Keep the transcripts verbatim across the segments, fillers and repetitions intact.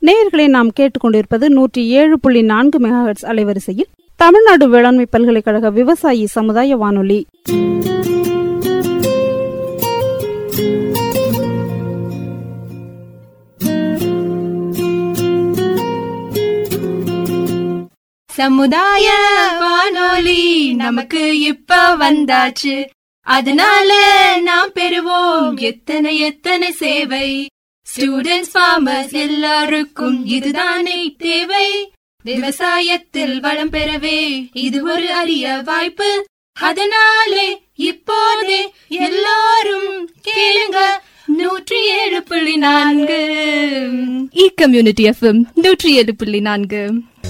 நேயர்களை நாம் கேட்டுக்கொண்டிருப்பது நூற்றி ஏழு புள்ளி நான்கு மெகாஹெர்ட்ஸ் அலைவரிசையில் தமிழ்நாடு வேளாண்மை பல்கலைக்கழக விவசாயி சமுதாய வானொலி. சமுதாய வானொலி நமக்கு இப்ப வந்தாச்சு, அதனால நாம் பெறுவோம் எத்தனை எத்தனை சேவை. ஸ்டூடெண்ட்ஸ், ஃபார்மர்ஸ் எல்லாருக்கும் இதுதானே தேவை. விவசாயத்தில் வளம் பெறவே இது ஒரு அரிய வாய்ப்பு. அதனாலே இப்போதே எல்லாரும் கேளுங்க நூற்றி ஏழு புள்ளி நான்கு இ கம்யூனிட்டி எஃப்எம் நூற்றி ஏழு புள்ளி நான்கு.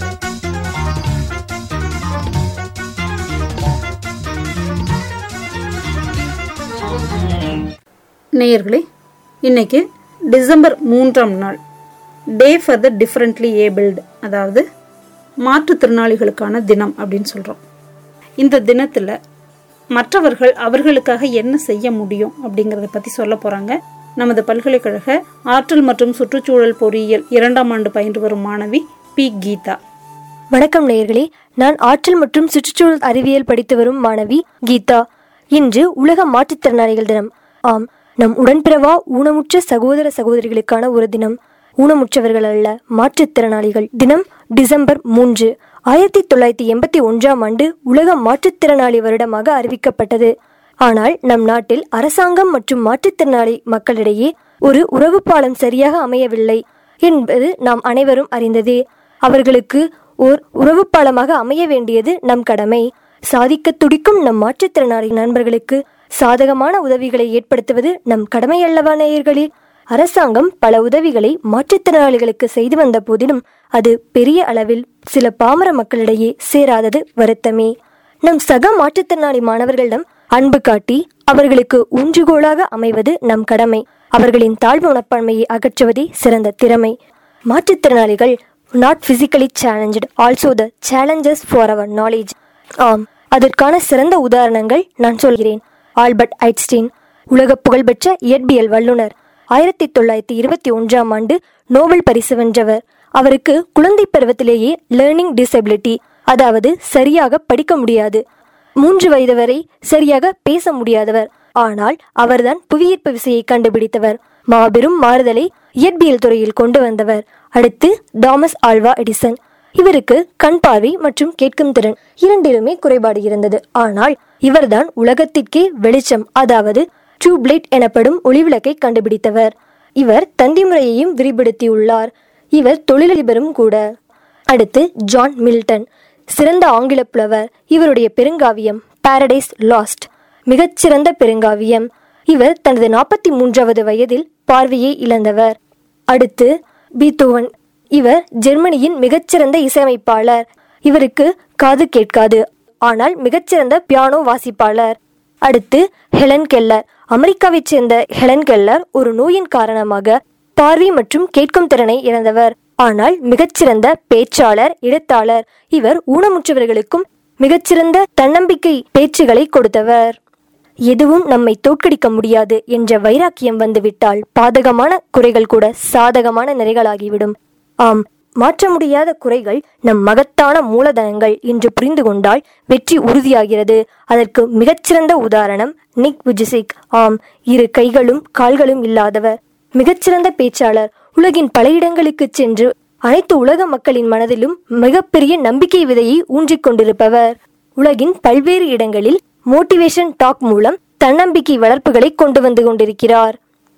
நேயர்களே, இன்னைக்கு டிசம்பர் மூன்றாம் நாள், day for the differently abled, அதாவது மாற்றுத்திறனாளிகளுக்கான தினம் அப்படின்னு சொல்கிறோம். இந்த தினத்தில் மற்றவர்கள் அவர்களுக்காக என்ன செய்ய முடியும் அப்படிங்கிறத பற்றி சொல்ல போகிறாங்க நமது பல்கலைக்கழக ஆற்றல் மற்றும் சுற்றுச்சூழல் பொறியியல் இரண்டாம் ஆண்டு பயின்று வரும் மாணவி பி கீதா. வணக்கம் நேயர்களே, நான் ஆற்றல் மற்றும் சுற்றுச்சூழல் அறிவியல் படித்து வரும் மாணவி கீதா. இன்று உலக மாற்றுத்திறனாளிகள் தினம். ஆம், நம் உடன்பிறவா ஊனமுற்ற சகோதர சகோதரிகளுக்கான ஒரு தினம். ஊனமுற்றவர்கள் அல்ல, மாற்றுத்திறனாளிகள் தினம் டிசம்பர் மூன்று ஆயிரத்தி தொள்ளாயிரத்தி எண்பத்தி ஒன்றாம் ஆண்டு உலக மாற்றுத்திறனாளி வருடமாக அறிவிக்கப்பட்டது. ஆனால் நம் நாட்டில் அரசாங்கம் மற்றும் மாற்றுத்திறனாளி மக்களிடையே ஒரு உறவு பாலம் சரியாக அமையவில்லை என்பது நாம் அனைவரும் அறிந்ததே. அவர்களுக்கு ஓர் உறவு பாலமாக அமைய வேண்டியது நம் கடமை. சாதிக்க துடிக்கும் நம் மாற்றுத்திறனாளி நண்பர்களுக்கு சாதகமான உதவிகளை ஏற்படுத்துவது நம் கடமை அல்லவா நேயர்களே? அரசாங்கம் பல உதவிகளை மாற்றுத்திறனாளிகளுக்கு செய்து வந்த போதிலும் அது பெரிய அளவில் சில பாமர மக்களிடையே சேராதது வருத்தமே. நம் சக மாற்றுத்திறனாளி மாணவர்களிடம் அன்பு காட்டி அவர்களுக்கு ஊன்றுகோலாக அமைவது நம் கடமை. அவர்களின் தாழ்வு மனப்பான்மையை அகற்றுவதே சிறந்த திறமை. மாற்றுத்திறனாளிகள் not physically challenged, also the challenges for our knowledge. ஆம், அதற்கான சிறந்த உதாரணங்கள் நான் சொல்கிறேன். ஆல்பர்ட் ஐன்ஸ்டீன், உலக புகழ்பெற்ற இயற்பியல் வல்லுநர், ஆயிரத்தி தொள்ளாயிரத்தி இருபத்தி ஒன்றாம் ஆண்டு நோபல் பரிசு வென்றவர். அவருக்கு குழந்தை பருவத்திலேயே லேர்னிங் டிசபிலிட்டி, அதாவது சரியாக படிக்க முடியாது. மூன்று வயது வரை சரியாக பேச முடியாதவர். ஆனால் அவர்தான் புவியீர்ப்பு விசையை கண்டுபிடித்தவர். மாபெரும் மாறுதலை இயற்பியல் துறையில் கொண்டு வந்தவர். அடுத்து தாமஸ் ஆல்வா எடிசன். இவருக்கு கண் பார்வை மற்றும் கேட்கும் திறன் இரண்டிலுமே குறைபாடு இருந்தது. ஆனால் இவர்தான் உலகத்திற்கே வெளிச்சம், அதாவது டியூப்லைட் எனப்படும் ஒளிவிளக்கை கண்டுபிடித்தவர். இவர் தந்தி முறையையும் விரிவுபடுத்தியுள்ளார். இவர் தொழிலதிபரும் கூட. அடுத்து ஜான் மில்டன், சிறந்த ஆங்கில புலவர். இவருடைய பெருங்காவியம் பாரடைஸ் லாஸ்ட் மிகச்சிறந்த பெருங்காவியம். இவர் தனது நாற்பத்தி மூன்றாவது வயதில் பார்வையை இழந்தவர். அடுத்து பீத்தோவன், இவர் ஜெர்மனியின் மிகச்சிறந்த இசையமைப்பாளர். இவருக்கு காது கேட்காது, ஆனால் மிகச்சிறந்த பியானோ வாசிப்பாளர். அடுத்து ஹெலன் கெல்லர், அமெரிக்காவைச் சேர்ந்த ஹெலன் கெல்லர் ஒரு நோயின் காரணமாக பார்வை மற்றும் கேட்கும் திறனை இழந்தவர். ஆனால் மிகச்சிறந்த பேச்சாளர், எழுத்தாளர். இவர் ஊனமுற்றவர்களுக்கும் மிகச்சிறந்த தன்னம்பிக்கை பேச்சுகளை கொடுத்தவர். எதுவும் நம்மை தோற்கடிக்க முடியாது என்ற வைராக்கியம் வந்துவிட்டால் பாதகமான குறைகள் கூட சாதகமான நிறைகளாகிவிடும். ஆம், மாற்ற முடியாத குறைகள் நம் மகத்தான மூலதனங்கள் என்று புரிந்து கொண்டால் வெற்றி உறுதியாகிறது. அதற்கு மிகச்சிறந்த உதாரணம் நிக் வுஜிசிக். ஆம், இரு கைகளும் கால்களும் இல்லாதவர். மிகச்சிறந்த பேச்சாளர். உலகின் பல இடங்களுக்கு சென்று அனைத்து உலக மக்களின் மனதிலும் மிகப்பெரிய நம்பிக்கை விதையை ஊன்றிக் கொண்டிருப்பவர். உலகின் பல்வேறு இடங்களில் மோட்டிவேஷன் டாக் மூலம் தன்னம்பிக்கை வளர்ப்புகளை கொண்டு வந்து கொண்டிருக்கிறார்.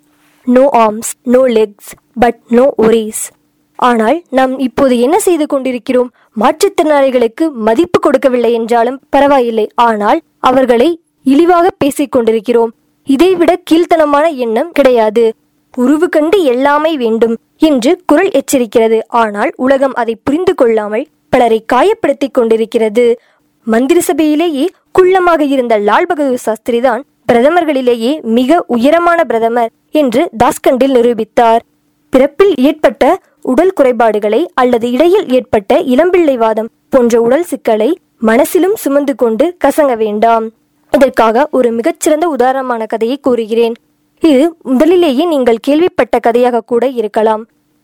No arms, no legs, but no worries. ஆனால் நாம் இப்போது என்ன செய்து கொண்டிருக்கிறோம்? மாற்றுத்திறனாளிகளுக்கு மதிப்பு கொடுக்கவில்லை என்றாலும் பரவாயில்லை, ஆனால் அவர்களை இழிவாக பேசிக் கொண்டிருக்கிறோம். இதைவிட கீழ்த்தனமான எண்ணம் கிடையாது. உருவு கண்டு எல்லாமே வேண்டும் என்று குரல் எச்சரிக்கிறது. ஆனால் உலகம் அதை புரிந்து கொள்ளாமல் பலரை காயப்படுத்திக் கொண்டிருக்கிறது. மந்திரி சபையிலேயே குள்ளமாக இருந்த லால் பகதூர் சாஸ்திரி தான் பிரதமர்களிலேயே மிக உயரமான பிரதமர் என்று தாஸ்கண்டில் நிரூபித்தார். பிறப்பில் ஏற்பட்ட உடல் குறைபாடுகளை அல்லது இடையில் ஏற்பட்ட இளம்பிள்ளைவாதம் போன்ற உடல் சிக்கலை மனசிலும் சுமந்து கொண்டு கசங்க வேண்டாம். இதற்காக ஒரு மிகச்சிறந்த உதாரணமான கதையை கூறுகிறேன். இது முதலிலேயே நீங்கள் கேள்விப்பட்ட கதையாக கூட இருக்கலாம்.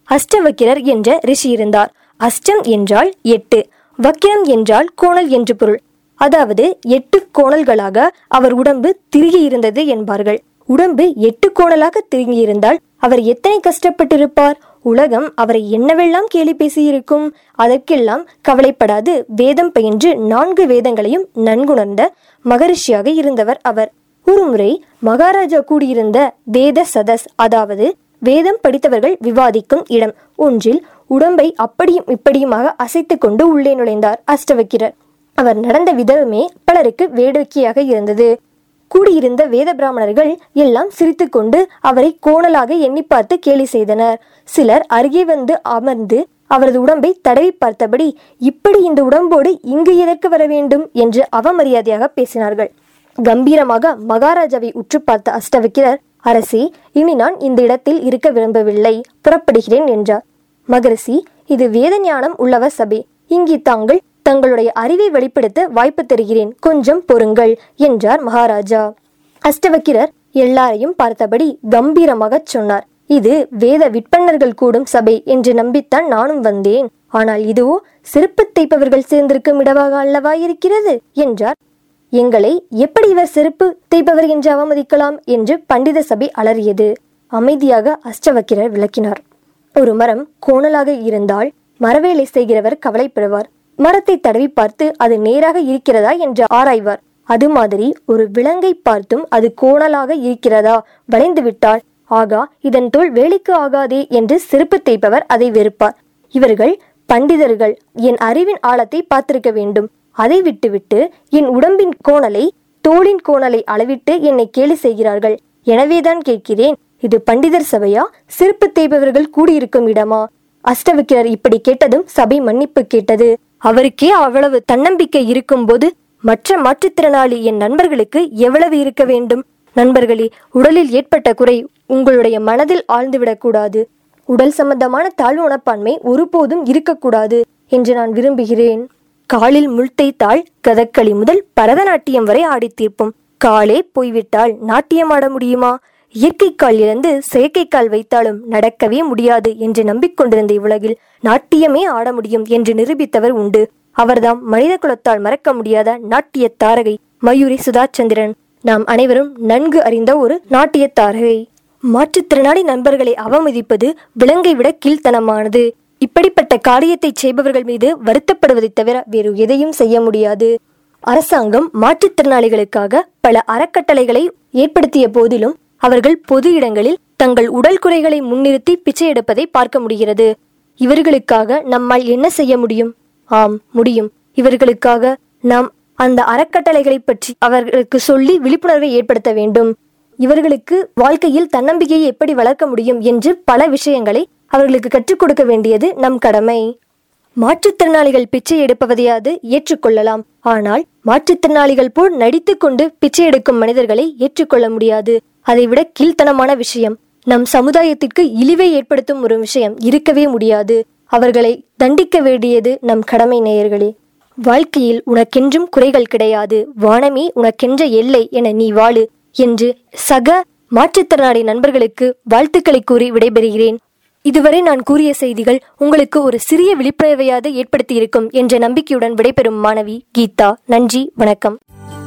அஷ்டவக்கிரர் என்ற ரிஷி இருந்தார். அஷ்டம் என்றால் எட்டு, வக்கிரம் என்றால் கோணல் என்று பொருள். அதாவது எட்டு கோணல்களாக அவர் உடம்பு திருகி இருந்தது என்பார்கள். உடம்பு எட்டு கோணலாக திருங்கி இருந்தால் அவர் எத்தனை கஷ்டப்பட்டிருப்பார். உலகம் அவரை என்னவெல்லாம் கேலி பேசியிருக்கும். அதற்கெல்லாம் கவலைப்படாது வேதம் பயின்று நான்கு வேதங்களையும் நன்குணர்ந்த மகரிஷியாக இருந்தவர் அவர். ஒருமுறை மகாராஜா கூடியிருந்த வேத சதஸ், அதாவது வேதம் படித்தவர்கள் விவாதிக்கும் இடம் ஒன்றில் உடம்பை அப்படியும் இப்படியுமாக அசைத்து கொண்டு உள்ளே நுழைந்தார் அஷ்டவக்கிரர். அவர் நடந்த விதமே பலருக்கு வேடிக்கையாக இருந்தது. கூடியிருந்த வேத பிராமணர்கள் எல்லாம் சிரித்து கொண்டு அவரை கோணலாக எண்ணி பார்த்து கேலி செய்தனர். சிலர் அருகே வந்து அமர்ந்து அவரது உடம்பை தடவி பார்த்தபடி, இப்படி இந்த உடம்போடு இங்கு எதற்கு வர வேண்டும் என்று அவமரியாதையாக பேசினார்கள். கம்பீரமாக மகாராஜாவை உற்று பார்த்த அஷ்டவக்கிரர், அரசி, இனி நான் இந்த இடத்தில் இருக்க விரும்பவில்லை, புறப்படுகிறேன் என்றார். மகரிஷி, இது வேத ஞானம் உள்ளவர் சபை, இங்கே தாங்கள் தங்களுடைய அறிவை வெளிப்படுத்த வாய்ப்பு தருகிறேன், கொஞ்சம் பொறுங்கள் என்றார் மகாராஜா. அஷ்டவக்கிரர் எல்லாரையும் பார்த்தபடி கம்பீரமாக சொன்னார், இது வேத விற்பன்னர்கள் கூடும் சபை என்று நம்பித்தான் நானும் வந்தேன். ஆனால் இதுவோ செருப்பு தைப்பவர்கள் சேர்ந்திருக்கும் இடமாக அல்லவா இருக்கிறது என்றார். எங்களை எப்படி இவர் செருப்பு தைப்பவர் என்று அவமதிக்கலாம் என்று பண்டித சபை அலறியது. அமைதியாக அஷ்டவக்கிரர் விளக்கினார். ஒரு மரம் கோணலாக இருந்தால் மரவேலை செய்கிறவர் கவலைப்படுவார். மரத்தை தடவி பார்த்து அது நேராக இருக்கிறதா என்று ஆராய்வார். அது மாதிரி ஒரு விலங்கை பார்த்தும் அது கோணலாக இருக்கிறதா, வளைந்து விட்டால் ஆகா இதன் தோல் வேலைக்கு ஆகாதே என்று செருப்பு தேய்ப்பவர் அதை வெறுப்பார். இவர்கள் பண்டிதர்கள் என் அறிவின் ஆழத்தை பார்த்திருக்க வேண்டும். அதை விட்டுவிட்டு என் உடம்பின் கோணலை தோளின் கோணலை அளவிட்டு என்னை கேலி செய்கிறார்கள். எனவேதான் கேட்கிறேன், இது பண்டிதர் சபையா, செருப்பு தேய்ப்பவர்கள் கூடியிருக்கும் இடமா? அஷ்டவக்கிரர் இப்படி கேட்டதும் சபை மன்னிப்பு கேட்டது. அவருக்கே அவ்வளவு தன்னம்பிக்கை இருக்கும் போது மற்ற மாற்றுத்திறனாளி என் நண்பர்களுக்கு எவ்வளவு இருக்க வேண்டும்? நண்பர்களே, உடலில் ஏற்பட்ட குறை உங்களுடைய மனதில் ஆழ்ந்துவிடக்கூடாது. உடல் சம்பந்தமான தாழ்வு மனப்பான்மை ஒருபோதும் இருக்கக்கூடாது என்று நான் விரும்புகிறேன். காலில் முள் தைத்தால் கதகளி முதல் பரதநாட்டியம் வரை ஆடி தீர்ப்போம். காலே போய்விட்டால் நாட்டியம் ஆட முடியுமா? இயற்கை கால் இழந்து செயற்கை கால் வைத்தாலும் நடக்கவே முடியாது என்று நம்பிக்கொண்டிருந்த இவ்வுலகில் நாட்டியமே ஆட முடியும் என்று நிரூபித்தவர் உண்டு. அவர்தாம் மனித குலத்தால் மறக்க முடியாத நாட்டிய தாரகை மயூரி சுதாச்சந்திரன். நாம் அனைவரும் நன்கு அறிந்த ஒரு நாட்டிய தாரகை. மாற்றுத்திறனாளி நண்பர்களை அவமதிப்பது விலங்கை விட கீழ்த்தனமானது. இப்படிப்பட்ட காரியத்தை செய்பவர்கள் மீது வருத்தப்படுவதை தவிர வேறு எதையும் செய்ய முடியாது. அரசாங்கம் மாற்றுத்திறனாளிகளுக்காக பல அறக்கட்டளைகளை ஏற்படுத்திய போதிலும் அவர்கள் பொது இடங்களில் தங்கள் உடல் குறைகளை முன்னிறுத்தி பிச்சை எடுப்பதை பார்க்க முடிகிறது. இவர்களுக்காக நம்மால் என்ன செய்ய முடியும்? ஆம், முடியும். இவர்களுக்காக நாம் அந்த அறக்கட்டளைகளை பற்றி அவர்களுக்கு சொல்லி விழிப்புணர்வை ஏற்படுத்த வேண்டும். இவர்களுக்கு வாழ்க்கையில் தன்னம்பிக்கையை எப்படி வளர்க்க முடியும் என்று பல விஷயங்களை அவர்களுக்கு கற்றுக் கொடுக்க வேண்டியது நம் கடமை. மாற்றுத்திறனாளிகள் பிச்சை எடுப்பதையாவது ஏற்றுக்கொள்ளலாம். ஆனால் மாற்றுத்திறனாளிகள் போல் நடித்து கொண்டு பிச்சை எடுக்கும் மனிதர்களை ஏற்றுக்கொள்ள முடியாது. அதைவிட கீழ்த்தனமான விஷயம், நம் சமுதாயத்திற்கு இழிவை ஏற்படுத்தும் ஒரு விஷயம் இருக்கவே முடியாது. அவர்களை தண்டிக்க வேண்டியது நம் கடமை. நேயர்களே, வாழ்க்கையில் உனக்கென்றும் குறைகள் கிடையாது, வானமே உனக்கென்ற எல்லை என நீ வாழு என்று சக மாற்றுத்திறனாளி நண்பர்களுக்கு வாழ்த்துக்களை கூறி விடைபெறுகிறேன். இதுவரை நான் கூறிய செய்திகள் உங்களுக்கு ஒரு சிறிய விழிப்புணர்வையாவது ஏற்படுத்தி இருக்கும் என்ற நம்பிக்கையுடன் விடைபெறும் மாணவி கீதா. நன்றி, வணக்கம்.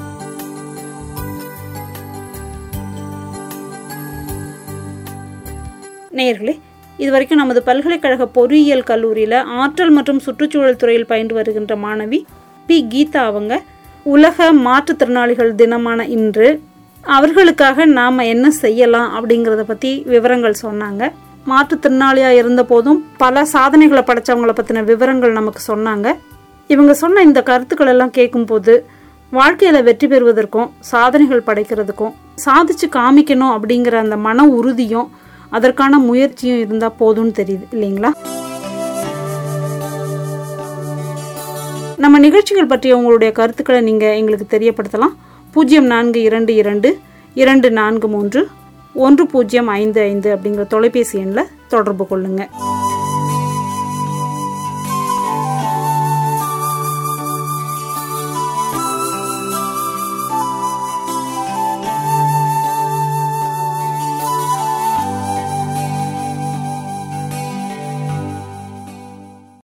நேயர்களே, இதுவரைக்கும் நமது பல்கலைக்கழக பொறியியல் கல்லூரியில் ஆற்றல் மற்றும் சுற்றுச்சூழல் துறையில் பயின்று வருகின்ற மாணவி பி கீதா அவங்க உலக மாற்றுத்திறனாளிகள் தினமான இன்று அவர்களுக்காக நாம் என்ன செய்யலாம் அப்படிங்கிறத பற்றி விவரங்கள் சொன்னாங்க. மாற்றுத்திறனாளியாக இருந்த போதும் பல சாதனைகளை படைச்சவங்களை பற்றின விவரங்கள் நமக்கு சொன்னாங்க. இவங்க சொன்ன இந்த கருத்துக்கள் எல்லாம் கேட்கும்போது வாழ்க்கையில் வெற்றி பெறுவதற்கும் சாதனைகள் படைக்கிறதுக்கும் சாதிச்சு காமிக்கணும் அப்படிங்கிற அந்த மன உறுதியும் அதற்கான முயற்சியும் இருந்தால் போதும்னு தெரியுது இல்லைங்களா? நம்ம நிகழ்ச்சிகள் பற்றிய உங்களுடைய கருத்துக்களை நீங்கள் எங்களுக்கு தெரியப்படுத்தலாம். பூஜ்ஜியம் நான்கு இரண்டு இரண்டு இரண்டு நான்கு மூன்று ஒன்று பூஜ்ஜியம் ஐந்து ஐந்து அப்படிங்கிற தொலைபேசி எண்ணில் தொடர்பு கொள்ளுங்கள்.